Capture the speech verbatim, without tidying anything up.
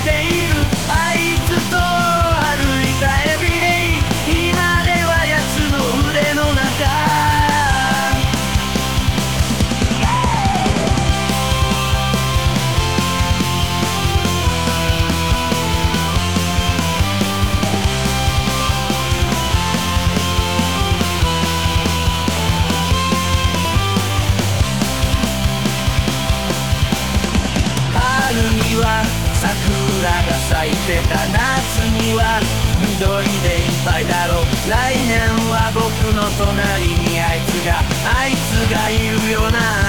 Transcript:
ている。あいつと歩いたエビデイ、今では奴の腕の中。桜が咲いてた、夏には緑でいっぱいだろう。来年は僕の隣にあいつがあいつがいるよな。